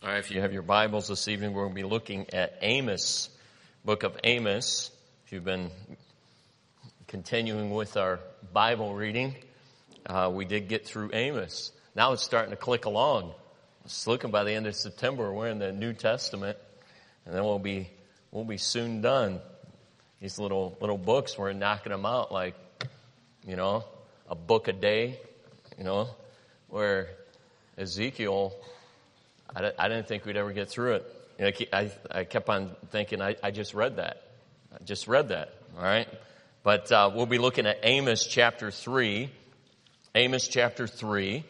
All right, if you have your Bibles this evening, we're going to be looking at Amos, book of Amos. If you've been continuing with our Bible reading, we did get through Amos. Now it's starting to click along. It's looking by the end of September, we're in the New Testament, and then we'll be soon done. These little books, we're knocking them out like, a book a day, where Ezekiel, I didn't think we'd ever get through it. I kept on thinking, I just read that. All right? But we'll be looking at Amos chapter 3. Amos chapter 3.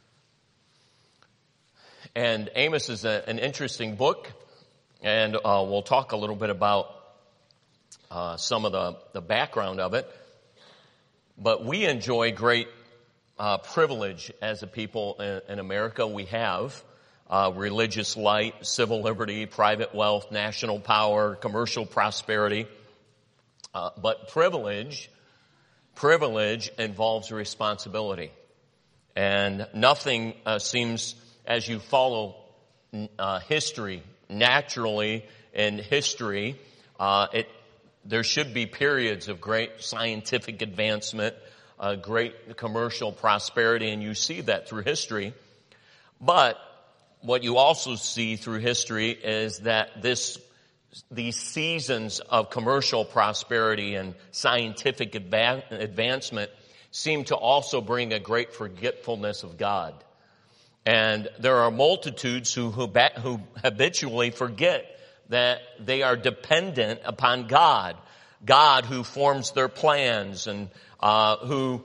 And Amos is an interesting book. And we'll talk a little bit about some of the background of it. But we enjoy great privilege as a people in America. We have religious light, civil liberty, private wealth, national power, commercial prosperity. But privilege involves responsibility. And nothing seems, as you follow history, naturally in history, there should be periods of great scientific advancement, great commercial prosperity, and you see that through history. But what you also see through history is that these seasons of commercial prosperity and scientific advancement seem to also bring a great forgetfulness of God. And there are multitudes who habitually forget that they are dependent upon God who forms their plans and who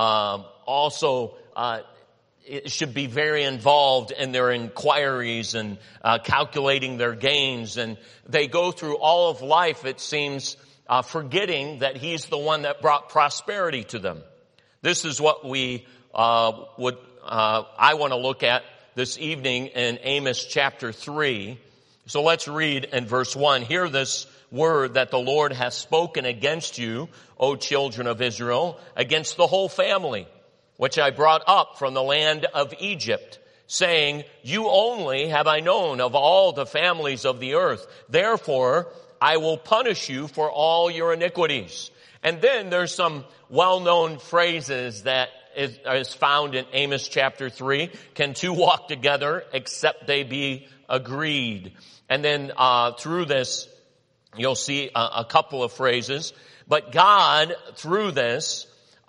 also should be very involved in their inquiries and calculating their gains. And they go through all of life, it seems, forgetting that He's the one that brought prosperity to them. This is what I want to look at this evening in Amos chapter 3. So let's read in verse 1. Hear this word that the Lord hath spoken against you, O children of Israel, against the whole family, which I brought up from the land of Egypt, saying, you only have I known of all the families of the earth. Therefore, I will punish you for all your iniquities. And then there's some well-known phrases that is found in Amos chapter 3. Can two walk together except they be agreed? And then through this, you'll see a couple of phrases. But God, through this,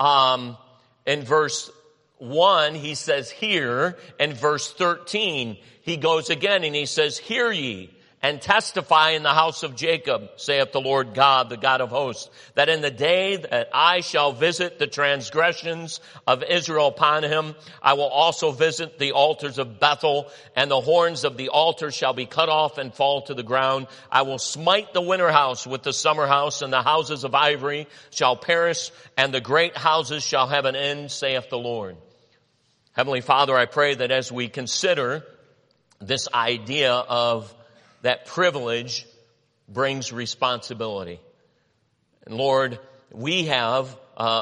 in verse 1, He says, hear. In verse 13, He goes again and He says, hear ye and testify in the house of Jacob, saith the Lord God, the God of hosts, that in the day that I shall visit the transgressions of Israel upon him, I will also visit the altars of Bethel, and the horns of the altar shall be cut off and fall to the ground. I will smite the winter house with the summer house, and the houses of ivory shall perish, and the great houses shall have an end, saith the Lord. Heavenly Father, I pray that as we consider this idea of that privilege brings responsibility. And Lord, we have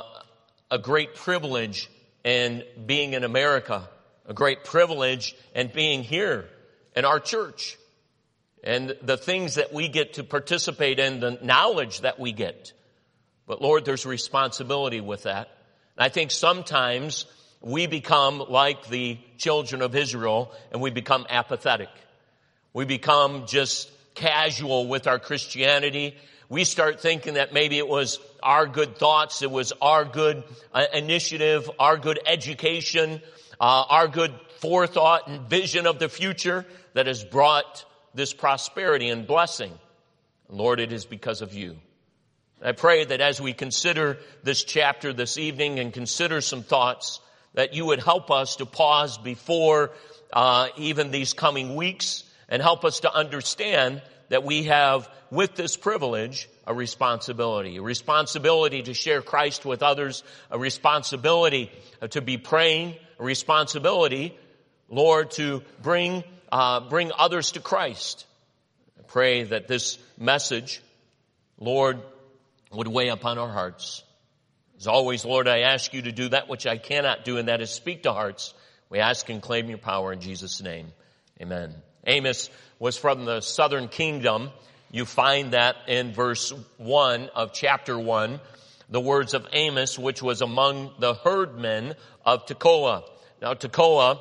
a great privilege in being in America, a great privilege in being here in our church, and the things that we get to participate in, the knowledge that we get. But Lord, there's responsibility with that. And I think sometimes we become like the children of Israel and we become apathetic. We become just casual with our Christianity. We start thinking that maybe it was our good thoughts, it was our good initiative, our good education, our good forethought and vision of the future that has brought this prosperity and blessing. Lord, it is because of you. I pray that as we consider this chapter this evening and consider some thoughts, that you would help us to pause before even these coming weeks, and help us to understand that we have, with this privilege, a responsibility to share Christ with others, a responsibility to be praying, a responsibility, Lord, to bring others to Christ. I pray that this message, Lord, would weigh upon our hearts. As always, Lord, I ask you to do that which I cannot do, and that is speak to hearts. We ask and claim your power in Jesus' name. Amen. Amos was from the southern kingdom. You find that in verse 1 of chapter 1, the words of Amos, which was among the herdmen of Tekoa. Now, Tekoa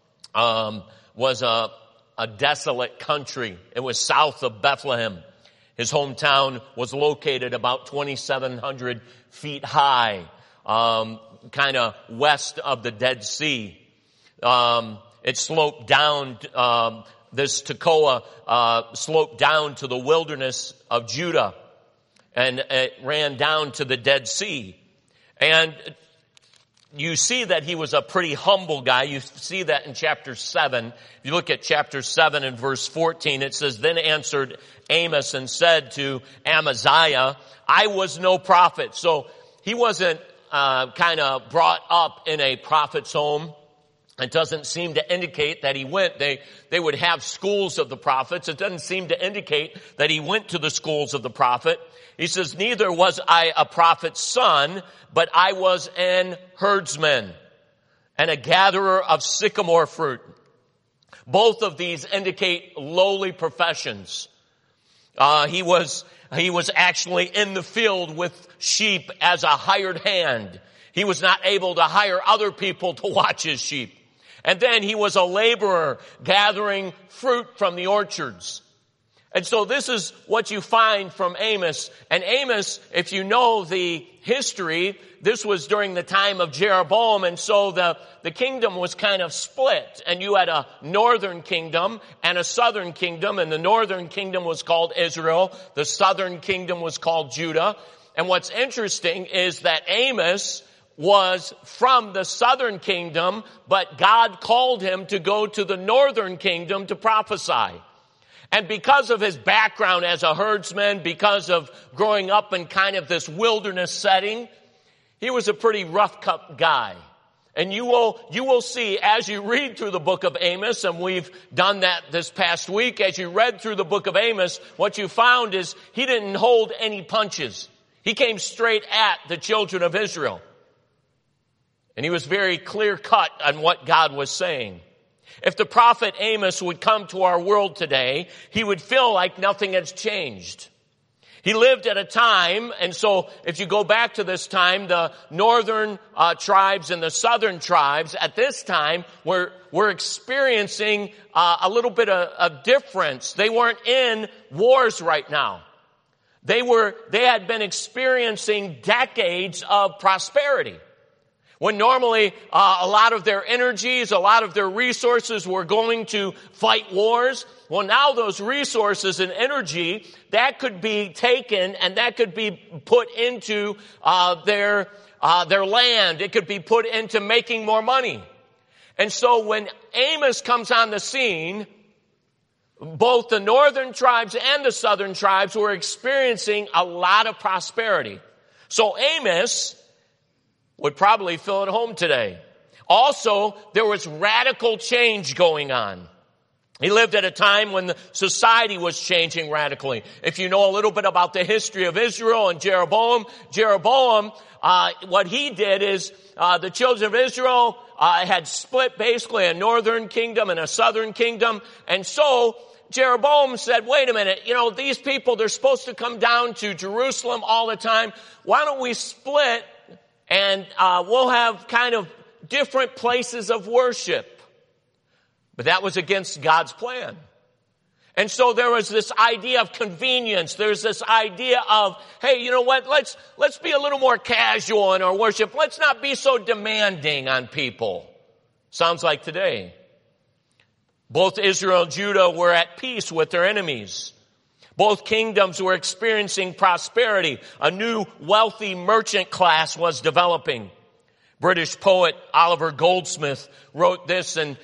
was a desolate country. It was south of Bethlehem. His hometown was located about 2,700 feet high, kind of west of the Dead Sea. It sloped down, this Tekoa sloped down to the wilderness of Judah, and it ran down to the Dead Sea. And you see that he was a pretty humble guy. You see that in chapter 7. If you look at chapter 7 and verse 14, it says, "Then answered Amos and said to Amaziah, I was no prophet." So he wasn't kind of brought up in a prophet's home. It doesn't seem to indicate that he went. They would have schools of the prophets. It doesn't seem to indicate that he went to the schools of the prophet. He says, "Neither was I a prophet's son, but I was an herdsman and a gatherer of sycamore fruit." Both of these indicate lowly professions. He was actually in the field with sheep as a hired hand. He was not able to hire other people to watch his sheep. And then he was a laborer gathering fruit from the orchards. And so this is what you find from Amos. And Amos, if you know the history, this was during the time of Jeroboam. And so the kingdom was kind of split. And you had a northern kingdom and a southern kingdom. And the northern kingdom was called Israel. The southern kingdom was called Judah. And what's interesting is that Amos was from the southern kingdom, but God called him to go to the northern kingdom to prophesy. And because of his background as a herdsman, because of growing up in kind of this wilderness setting, he was a pretty rough-cut guy. And you will see as you read through the book of Amos, and we've done that this past week, as you read through the book of Amos, what you found is he didn't hold any punches. He came straight at the children of Israel. And he was very clear-cut on what God was saying. If the prophet Amos would come to our world today, he would feel like nothing has changed. He lived at a time, and so if you go back to this time, the northern tribes and the southern tribes at this time were experiencing a little bit of difference. They weren't in wars right now. They had been experiencing decades of prosperity. When normally a lot of their energies, a lot of their resources were going to fight wars, well, now those resources and energy, that could be taken and that could be put into their land. It could be put into making more money. And so when Amos comes on the scene, both the northern tribes and the southern tribes were experiencing a lot of prosperity. So Amos would probably feel at home today. Also, there was radical change going on. He lived at a time when the society was changing radically. If you know a little bit about the history of Israel and Jeroboam, what he did is the children of Israel had split basically a northern kingdom and a southern kingdom. And so Jeroboam said, wait a minute, these people, they're supposed to come down to Jerusalem all the time. Why don't we split and we'll have kind of different places of worship? But that was against God's plan. And so there was this idea of convenience. There's this idea of, hey, you know what? Let's be a little more casual in our worship. Let's not be so demanding on people. Sounds like today. Both Israel and Judah were at peace with their enemies. Both kingdoms were experiencing prosperity. A new wealthy merchant class was developing. British poet Oliver Goldsmith wrote this in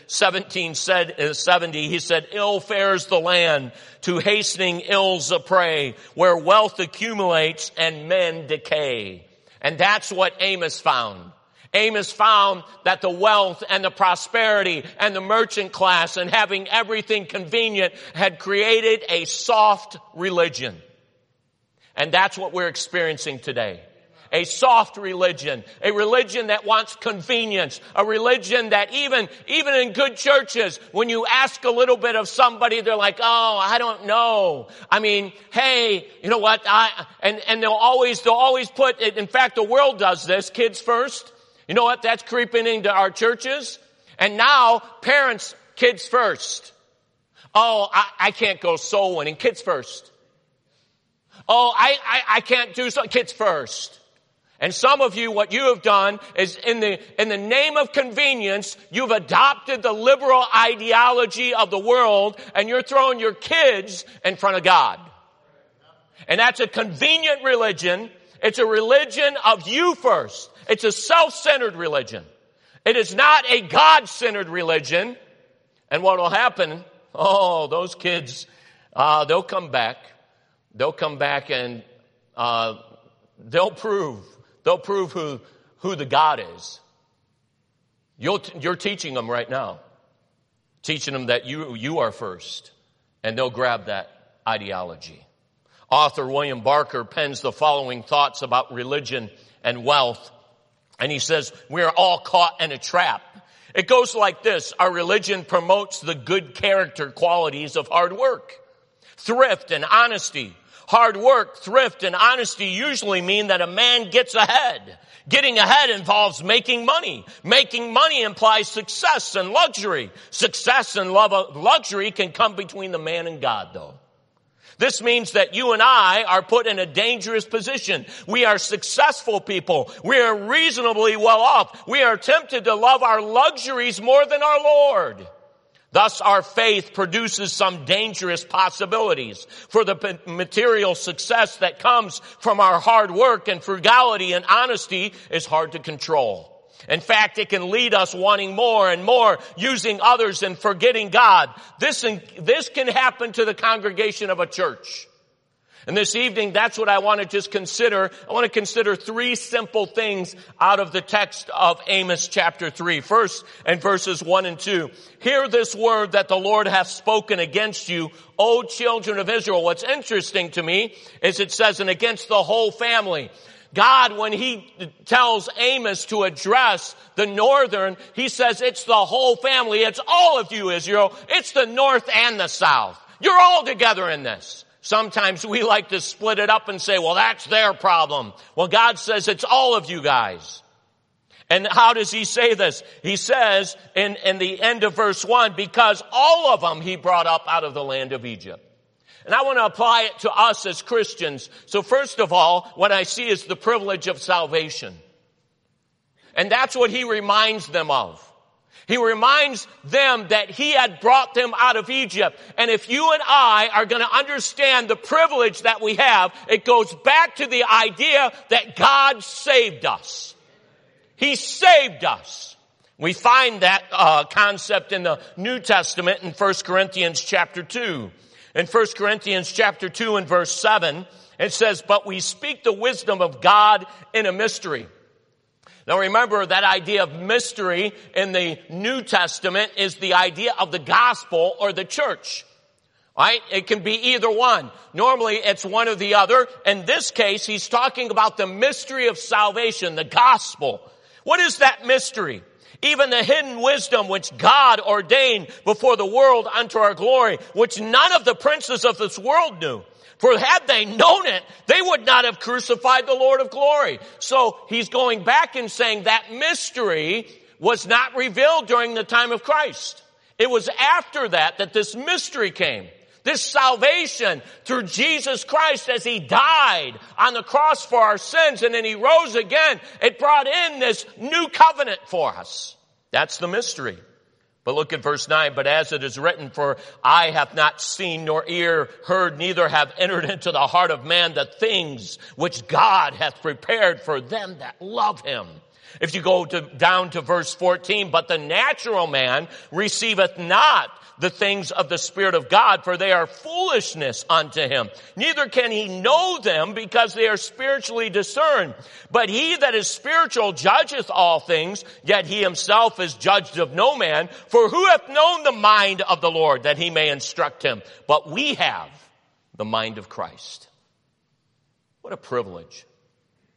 1770. He said, "Ill fares the land to hastening ills a prey, where wealth accumulates and men decay." And that's what Amos found. Amos found that the wealth and the prosperity and the merchant class and having everything convenient had created a soft religion. And that's what we're experiencing today. a soft religion, a religion that wants convenience, a religion that even in good churches, when you ask a little bit of somebody, they're like, oh, I don't know. I mean, hey, you know what? And they'll always put it. In fact, the world does this, kids first. You know what? That's creeping into our churches. And now, parents, kids first. Oh, I can't go soul winning, kids first. Oh, I can't do so, kids first. And some of you, what you have done is in the name of convenience, you've adopted the liberal ideology of the world and you're throwing your kids in front of God. And that's a convenient religion. It's a religion of you first. It's a self-centered religion. It is not a God-centered religion. And what will happen, oh, those kids, they'll come back. They'll come back and they'll prove who the God is. You're teaching them right now. Teaching them that you are first. And they'll grab that ideology. Author William Barker pens the following thoughts about religion and wealth. And he says, we are all caught in a trap. It goes like this. Our religion promotes the good character qualities of hard work, thrift, and honesty. Hard work, thrift, and honesty usually mean that a man gets ahead. Getting ahead involves making money. Making money implies success and luxury. Success and luxury can come between the man and God, though. This means that you and I are put in a dangerous position. We are successful people. We are reasonably well off. We are tempted to love our luxuries more than our Lord. Thus, our faith produces some dangerous possibilities. For the material success that comes from our hard work and frugality and honesty is hard to control. In fact, it can lead us wanting more and more, using others and forgetting God. This can happen to the congregation of a church. And this evening, that's what I want to just consider. I want to consider three simple things out of the text of Amos chapter 3. First, in verses 1 and 2. Hear this word that the Lord hath spoken against you, O children of Israel. What's interesting to me is it says, and against the whole family. God, when he tells Amos to address the northern, he says it's the whole family. It's all of you, Israel. It's the north and the south. You're all together in this. Sometimes we like to split it up and say, well, that's their problem. Well, God says it's all of you guys. And how does he say this? He says in the end of verse 1, because all of them he brought up out of the land of Egypt. And I want to apply it to us as Christians. So first of all, what I see is the privilege of salvation. And that's what he reminds them of. He reminds them that he had brought them out of Egypt. And if you and I are going to understand the privilege that we have, it goes back to the idea that God saved us. He saved us. We find that concept in the New Testament in 1 Corinthians chapter 2. In 1 Corinthians chapter 2 and verse 7, it says, but we speak the wisdom of God in a mystery. Now remember, that idea of mystery in the New Testament is the idea of the gospel or the church. Right? It can be either one. Normally it's one or the other. In this case, he's talking about the mystery of salvation, the gospel. What is that mystery? Even the hidden wisdom which God ordained before the world unto our glory, which none of the princes of this world knew. For had they known it, they would not have crucified the Lord of glory. So he's going back and saying that mystery was not revealed during the time of Christ. It was after that this mystery came. This salvation through Jesus Christ as he died on the cross for our sins and then he rose again. It brought in this new covenant for us. That's the mystery. But look at verse 9. But as it is written, for eye hath not seen nor ear heard, neither have entered into the heart of man the things which God hath prepared for them that love him. If you go down to verse 14, but the natural man receiveth not the things of the Spirit of God, for they are foolishness unto him. Neither can he know them, because they are spiritually discerned. But he that is spiritual judgeth all things, yet he himself is judged of no man. For who hath known the mind of the Lord, that he may instruct him? But we have the mind of Christ. What a privilege.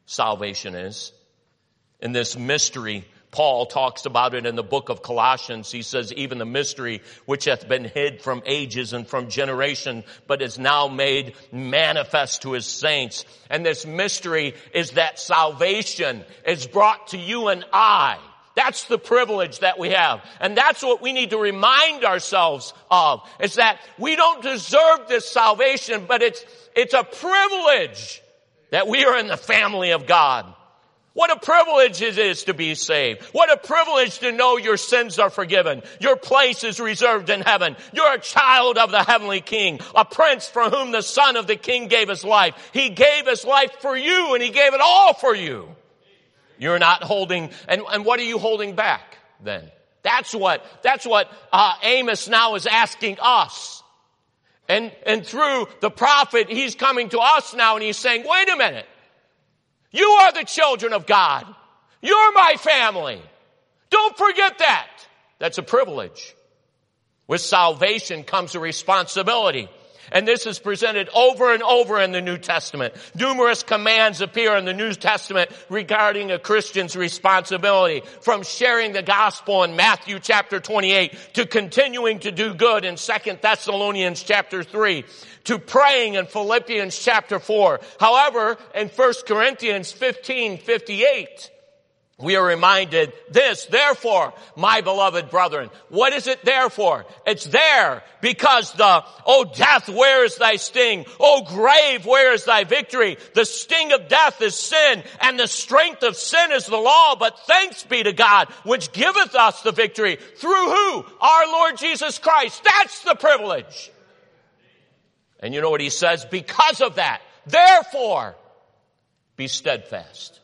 salvation is. In this mystery, Paul talks about it in the book of Colossians. He says, even the mystery which hath been hid from ages and from generation, but is now made manifest to his saints. And this mystery is that salvation is brought to you and I. That's the privilege that we have. And that's what we need to remind ourselves of, is that we don't deserve this salvation, but it's a privilege that we are in the family of God. What a privilege it is to be saved. What a privilege to know your sins are forgiven. Your place is reserved in heaven. You're a child of the heavenly King, a prince for whom the Son of the King gave his life. He gave his life for you, and he gave it all for you. You're not holding, and what are you holding back then? That's what Amos now is asking us. And through the prophet, he's coming to us now and he's saying, wait a minute. You are the children of God. You're my family. Don't forget that. That's a privilege. With salvation comes a responsibility. And this is presented over and over in the New Testament. Numerous commands appear in the New Testament regarding a Christian's responsibility, from sharing the gospel in Matthew chapter 28 to continuing to do good in 2 Thessalonians chapter 3 to praying in Philippians chapter 4. However, in 1 Corinthians 15:58, we are reminded this, therefore, my beloved brethren. What is it there for? It's there because O death, where is thy sting? O grave, where is thy victory? The sting of death is sin, and the strength of sin is the law. But thanks be to God, which giveth us the victory. Through who? Our Lord Jesus Christ. That's the privilege. And you know what he says? Because of that, therefore, be steadfast.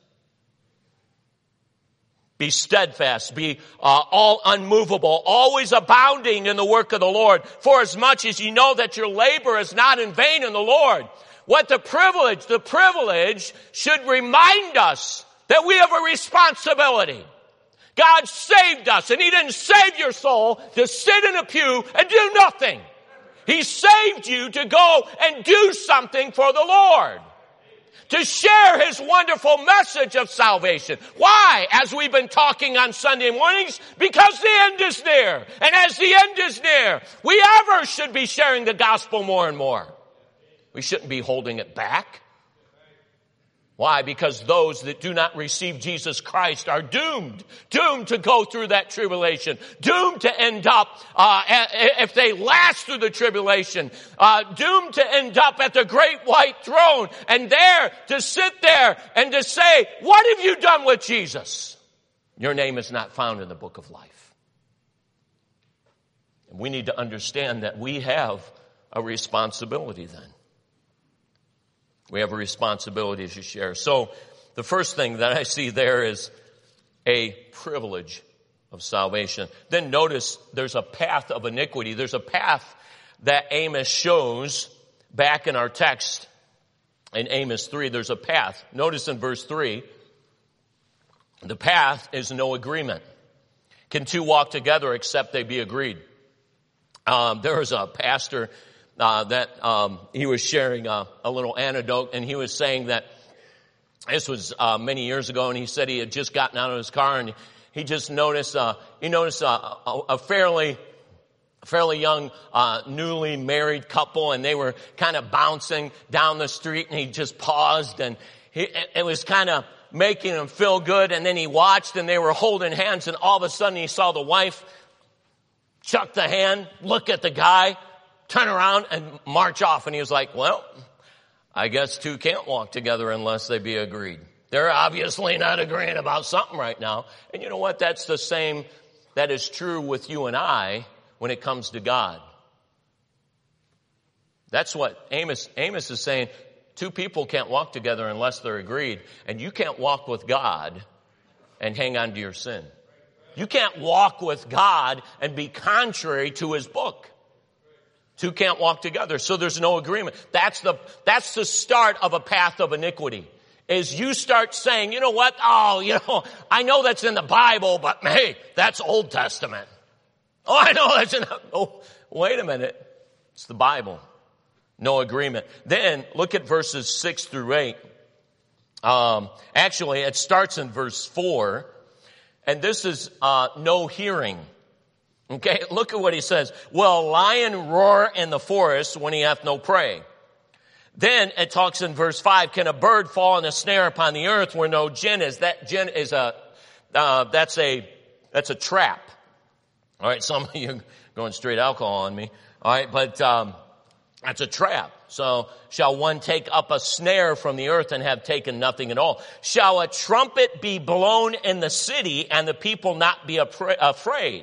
Be steadfast, be all unmovable, always abounding in the work of the Lord, for as much as you know that your labor is not in vain in the Lord. What the privilege should remind us that we have a responsibility. God saved us, and he didn't save your soul to sit in a pew and do nothing. He saved you to go and do something for the Lord. To share his wonderful message of salvation. Why? As we've been talking on Sunday mornings, because the end is near. And as the end is near, we ever should be sharing the gospel more and more. We shouldn't be holding it back. Why? Because those that do not receive Jesus Christ are doomed to go through that tribulation, doomed to end up, if they last through the tribulation, doomed to end up at the great white throne, and there to sit there and to say, what have you done with Jesus? Your name is not found in the book of life. And we need to understand that we have a responsibility then. We have a responsibility to share. So the first thing that I see there is a privilege of salvation. Then notice there's a path of iniquity. There's a path that Amos shows back in our text in Amos 3. There's a path. Notice in verse 3, the path is no agreement. Can two walk together except they be agreed? There was a pastor he was sharing a little anecdote, and he was saying that this was many years ago, and he said he had just gotten out of his car, and he just noticed a fairly young newly married couple, and they were kind of bouncing down the street, and he just paused, and it was kind of making him feel good. And then he watched, and they were holding hands, and all of a sudden he saw the wife chuck the hand, look at the guy, turn around and march off. And he was like, well, I guess two can't walk together unless they be agreed. They're obviously not agreeing about something right now. And you know what? That's the same, that is true with you and I when it comes to God. That's what Amos is saying. Two people can't walk together unless they're agreed. And you can't walk with God and hang on to your sin. You can't walk with God and be contrary to his book. Two can't walk together, so there's no agreement. That's the start of a path of iniquity. Is you start saying, you know what? Oh, I know that's in the Bible, but hey, that's Old Testament. Oh, I know that's in the... Oh, wait a minute. It's the Bible. No agreement. Then look at verses 6 through 8. Actually, it starts in verse 4, and this is no hearing. Okay, look at what he says. Will a lion roar in the forest when he hath no prey? Then it talks in verse 5, can a bird fall in a snare upon the earth where no gin is? That gin is that's a trap. All right, some of you going straight alcohol on me. All right, but that's a trap. So shall one take up a snare from the earth and have taken nothing at all? Shall a trumpet be blown in the city and the people not be afraid?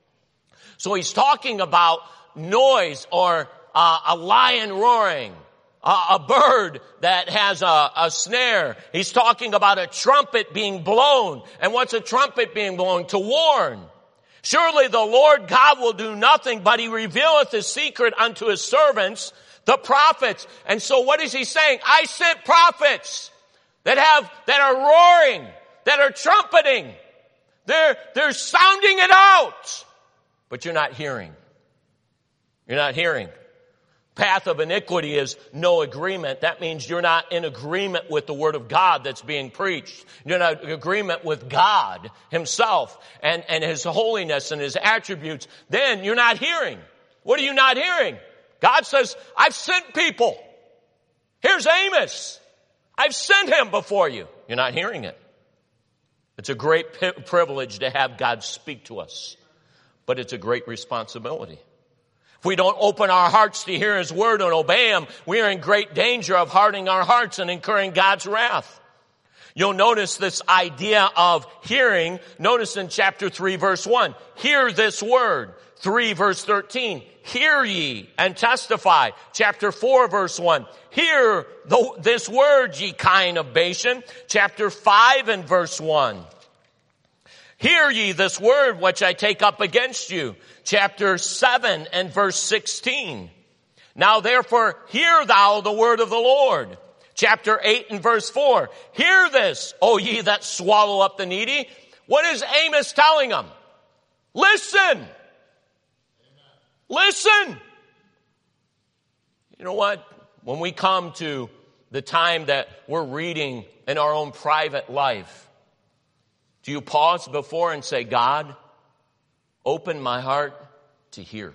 So he's talking about noise or a lion roaring, a bird that has a snare. He's talking about a trumpet being blown. And what's a trumpet being blown? To warn. Surely the Lord God will do nothing, but he revealeth his secret unto his servants, the prophets. And so what is he saying? I sent prophets that are roaring, that are trumpeting. They're sounding it out. But you're not hearing. You're not hearing. Path of iniquity is no agreement. That means you're not in agreement with the word of God that's being preached. You're not in agreement with God himself and his holiness and his attributes. Then you're not hearing. What are you not hearing? God says, I've sent people. Here's Amos. I've sent him before you. You're not hearing it. It's a great privilege to have God speak to us, but it's a great responsibility. If we don't open our hearts to hear his word and obey him, we are in great danger of hardening our hearts and incurring God's wrath. You'll notice this idea of hearing. Notice in chapter 3, verse 1, hear this word. 3, verse 13, hear ye and testify. Chapter 4, verse 1, hear this word, ye kine of Bashan. Chapter 5 and verse 1. Hear ye this word which I take up against you. Chapter 7 and verse 16. Now therefore hear thou the word of the Lord. Chapter 8 and verse 4. Hear this, O ye that swallow up the needy. What is Amos telling them? Listen. Listen. You know what? When we come to the time that we're reading in our own private life, do you pause before and say, God, open my heart to hear?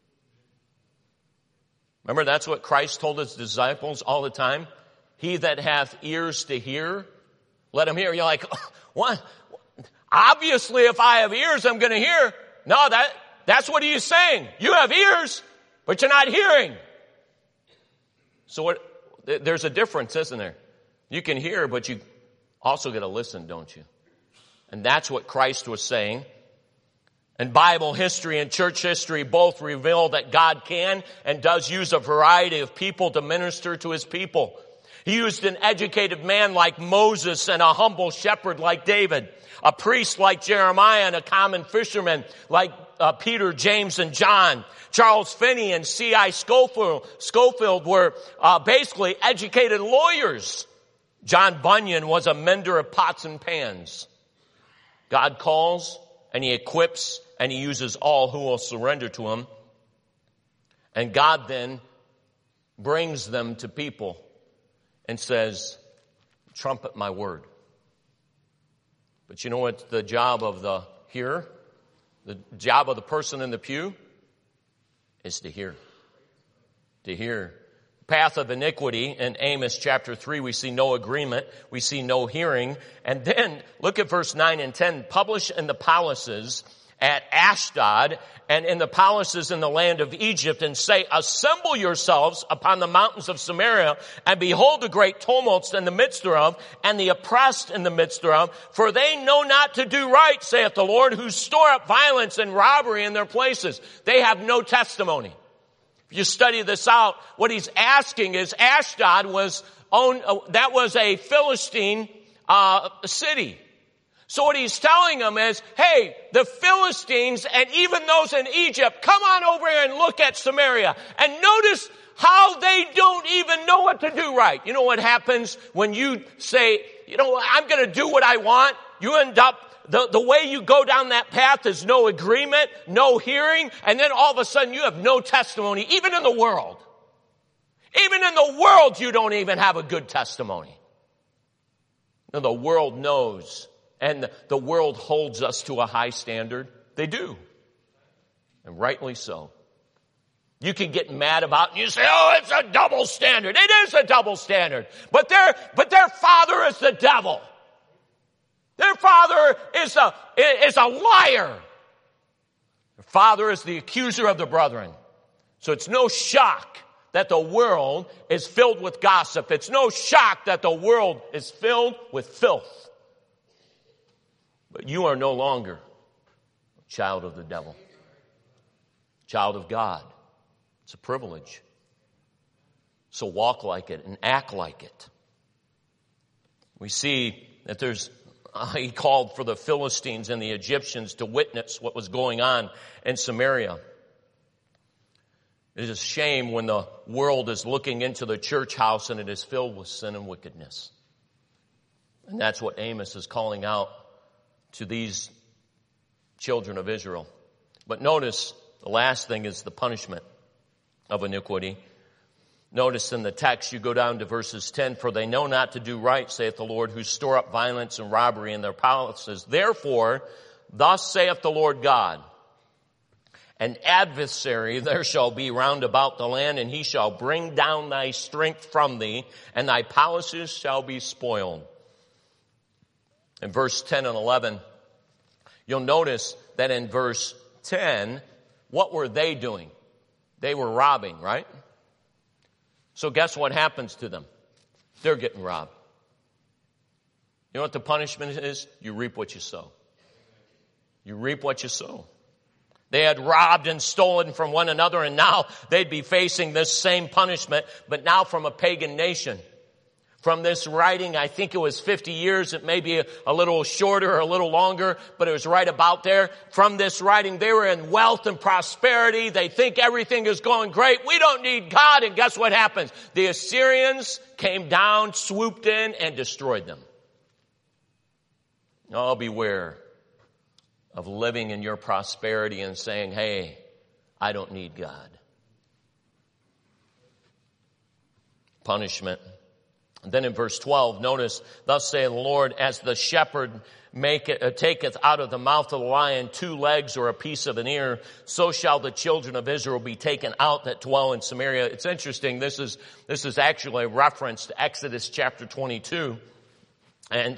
Remember, that's what Christ told his disciples all the time. He that hath ears to hear, let him hear. You're like, what? Obviously, if I have ears, I'm going to hear. No, that's what he's saying. You have ears, but you're not hearing. So there's a difference, isn't there? You can hear, but you also got to listen, don't you? And that's what Christ was saying. And Bible history and church history both reveal that God can and does use a variety of people to minister to his people. He used an educated man like Moses and a humble shepherd like David, a priest like Jeremiah and a common fisherman like Peter, James, and John. Charles Finney and C.I. Schofield were basically educated lawyers. John Bunyan was a mender of pots and pans. God calls and he equips and he uses all who will surrender to him. And God then brings them to people and says, trumpet my word. But you know what the job of the hearer, the job of the person in the pew is to hear. To hear. Path of iniquity in Amos chapter 3, we see no agreement, we see no hearing. And then look at verse 9 and 10. Publish in the palaces at Ashdod and in the palaces in the land of Egypt, and say, assemble yourselves upon the mountains of Samaria, and behold the great tumults in the midst thereof, and the oppressed in the midst thereof, for they know not to do right, saith the Lord, who store up violence and robbery in their places. They have no testimony. If you study this out, what he's asking is Ashdod was a Philistine city. So what he's telling them is, hey, the Philistines and even those in Egypt, come on over here and look at Samaria and notice how they don't even know what to do right. You know what happens when you say, you know, I'm going to do what I want? You end up, the way you go down that path is no agreement, no hearing, and then all of a sudden you have no testimony, even in the world. Even in the world, you don't even have a good testimony. Now, the world knows, and the world holds us to a high standard. They do. And rightly so. You can get mad about it and you say, oh, it's a double standard. It is a double standard. But their father is the devil. Their father is a liar. Their father is the accuser of the brethren. So it's no shock that the world is filled with gossip. It's no shock that the world is filled with filth. But you are no longer a child of the devil. Child of God. It's a privilege. So walk like it and act like it. We see that he called for the Philistines and the Egyptians to witness what was going on in Samaria. It is a shame when the world is looking into the church house and it is filled with sin and wickedness. And that's what Amos is calling out to these children of Israel. But notice the last thing is the punishment of iniquity. Notice in the text, you go down to verses 10, for they know not to do right, saith the Lord, who store up violence and robbery in their palaces. Therefore, thus saith the Lord God, an adversary there shall be round about the land, and he shall bring down thy strength from thee, and thy palaces shall be spoiled. In verse 10 and 11, you'll notice that in verse 10, what were they doing? They were robbing, right? So guess what happens to them? They're getting robbed. You know what the punishment is? You reap what you sow. You reap what you sow. They had robbed and stolen from one another, and now they'd be facing this same punishment, but now from a pagan nation. From this writing, I think it was 50 years. It may be a little shorter or a little longer, but it was right about there. From this writing, they were in wealth and prosperity. They think everything is going great. We don't need God. And guess what happens? The Assyrians came down, swooped in, and destroyed them. Oh, beware of living in your prosperity and saying, hey, I don't need God. Punishment. And then in verse 12, notice, thus saith the Lord, as the shepherd taketh out of the mouth of the lion 2 legs or a piece of an ear, so shall the children of Israel be taken out that dwell in Samaria. It's interesting. This is actually a reference to Exodus chapter 22. And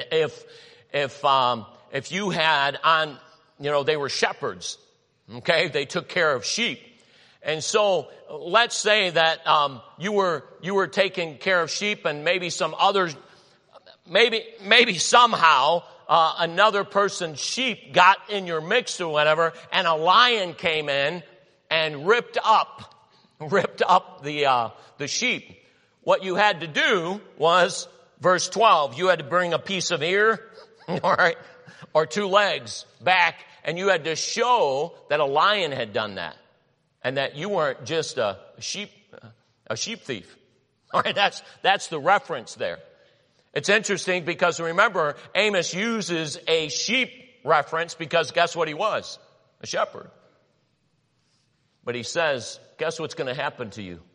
if you had on, they were shepherds. Okay. They took care of sheep. And so let's say that you were taking care of sheep, and maybe some others, maybe somehow another person's sheep got in your mix or whatever, and a lion came in and ripped up the sheep. What you had to do was verse 12. You had to bring a piece of ear, all right, or 2 legs back, and you had to show that a lion had done that. And that you weren't just a sheep thief. All right, that's the reference there. It's interesting because remember, Amos uses a sheep reference because guess what he was? A shepherd. But he says, guess what's going to happen to you?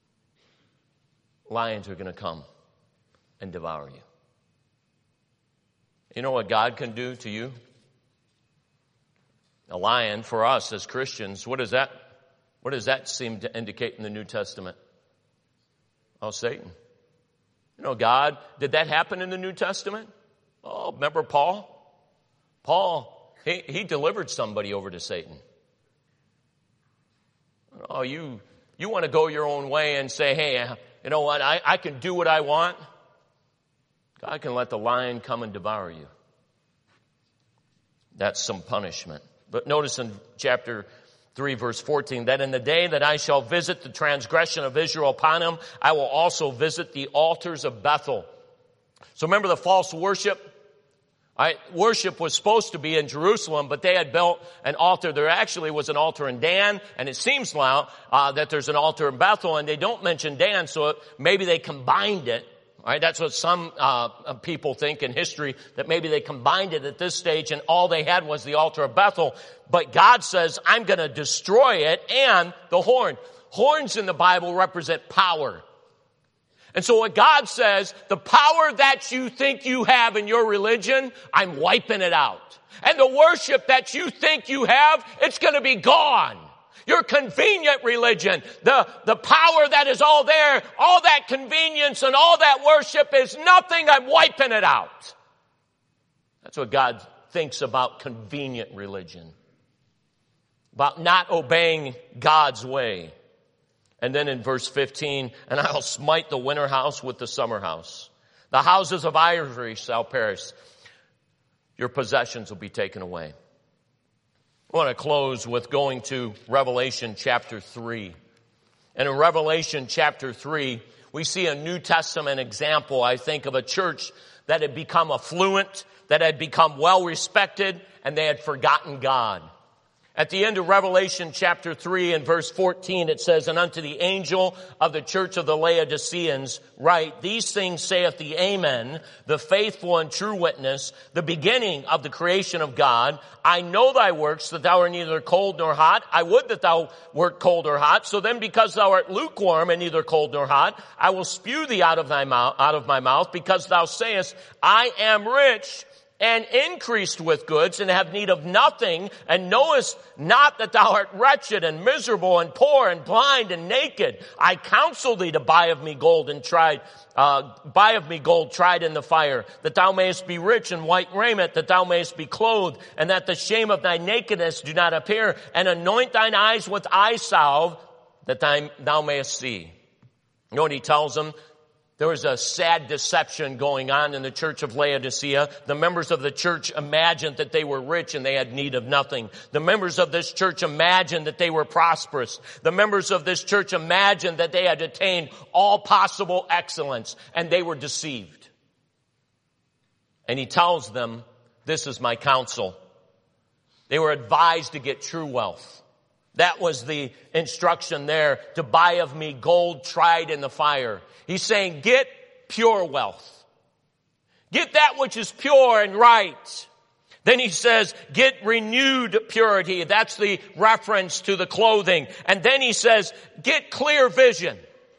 Lions are going to come and devour you. You know what God can do to you? A lion, for us as Christians, what does that seem to indicate in the New Testament? Oh, Satan. God, did that happen in the New Testament? Oh, remember Paul? Paul, he delivered somebody over to Satan. Oh, you want to go your own way and say, hey, you know what, I can do what I want? God can let the lion come and devour you. That's some punishment. But notice in chapter 3 verse 14, that in the day that I shall visit the transgression of Israel upon him, I will also visit the altars of Bethel. So remember the false worship? Worship was supposed to be in Jerusalem, but they had built an altar. There actually was an altar in Dan, and it seems now that there's an altar in Bethel, and they don't mention Dan, so maybe they combined it. All right, that's what some people think in history, that maybe they combined it at this stage and all they had was the altar of Bethel. But God says, I'm going to destroy it, and the horn. Horns in the Bible represent power. And so what God says, the power that you think you have in your religion, I'm wiping it out. And the worship that you think you have, it's going to be gone. Your convenient religion, the power that is all there, all that convenience and all that worship is nothing. I'm wiping it out. That's what God thinks about convenient religion. About not obeying God's way. And then in verse 15, and I'll smite the winter house with the summer house. The houses of ivory shall perish. Your possessions will be taken away. I want to close with going to Revelation chapter 3. And in Revelation chapter 3, we see a New Testament example, I think, of a church that had become affluent, that had become well respected, and they had forgotten God. At the end of Revelation chapter 3 and verse 14, it says, and unto the angel of the church of the Laodiceans write, these things saith the Amen, the faithful and true witness, the beginning of the creation of God. I know thy works, that thou art neither cold nor hot. I would that thou wert cold or hot. So then because thou art lukewarm and neither cold nor hot, I will spew thee out of my mouth, because thou sayest, I am rich, and increased with goods, and have need of nothing, and knowest not that thou art wretched, and miserable, and poor, and blind, and naked. I counsel thee to buy of me gold tried in the fire, that thou mayest be rich in white raiment, that thou mayest be clothed, and that the shame of thy nakedness do not appear, and anoint thine eyes with eye salve, that thou mayest see. You know what he tells them? There was a sad deception going on in the church of Laodicea. The members of the church imagined that they were rich and they had need of nothing. The members of this church imagined that they were prosperous. The members of this church imagined that they had attained all possible excellence, and they were deceived. And he tells them, this is my counsel. They were advised to get true wealth. That was the instruction there, to buy of me gold tried in the fire. He's saying, get pure wealth. Get that which is pure and right. Then he says, get renewed purity. That's the reference to the clothing. And then he says, get clear vision.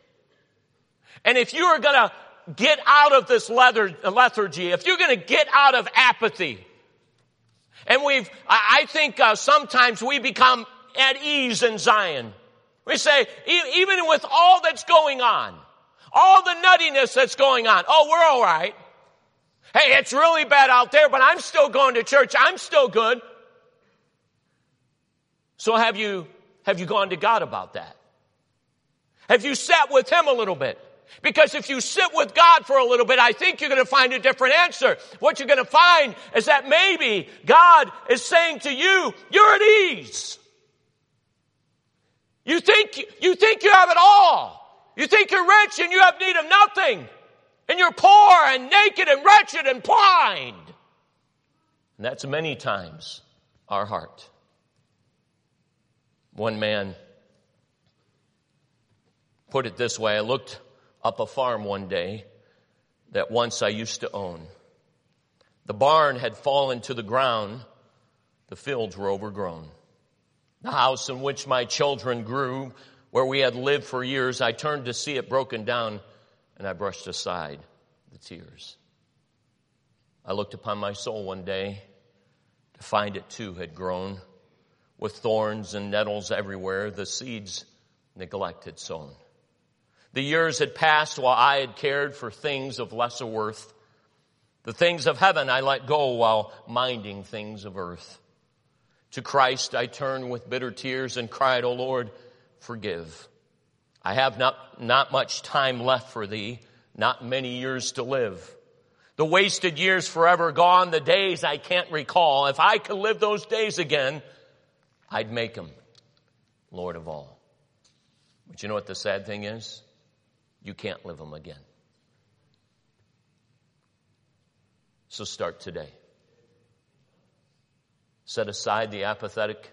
And if you are going to get out of this lethargy, if you're going to get out of apathy, and I think sometimes we become at ease in Zion. We say, even with all that's going on, all the nuttiness that's going on, oh, we're all right. Hey, it's really bad out there, but I'm still going to church. I'm still good. So have you gone to God about that? Have you sat with Him a little bit? Because if you sit with God for a little bit, I think you're going to find a different answer. What you're going to find is that maybe God is saying to you, you're at ease. You think you have it all. You think you're rich and you have need of nothing. And you're poor and naked and wretched and blind. And that's many times our heart. One man put it this way. I looked up a farm one day that once I used to own. The barn had fallen to the ground. The fields were overgrown. The house in which my children grew, where we had lived for years, I turned to see it broken down, and I brushed aside the tears. I looked upon my soul one day to find it too had grown, with thorns and nettles everywhere, the seeds neglect had sown. The years had passed while I had cared for things of lesser worth. The things of heaven I let go while minding things of earth. To Christ I turned with bitter tears and cried, O Lord, forgive. I have not much time left for thee, not many years to live. The wasted years forever gone, the days I can't recall. If I could live those days again, I'd make Him Lord of all. But you know what the sad thing is? You can't live them again. So start today. Set aside the apathetic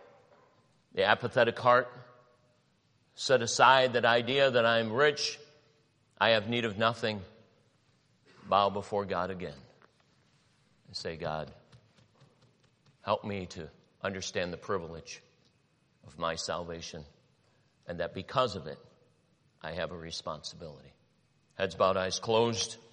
heart. Set aside that idea that I'm rich, I have need of nothing. Bow before God again and say, God, help me to understand the privilege of my salvation, and that because of it, I have a responsibility. Heads bowed, eyes closed.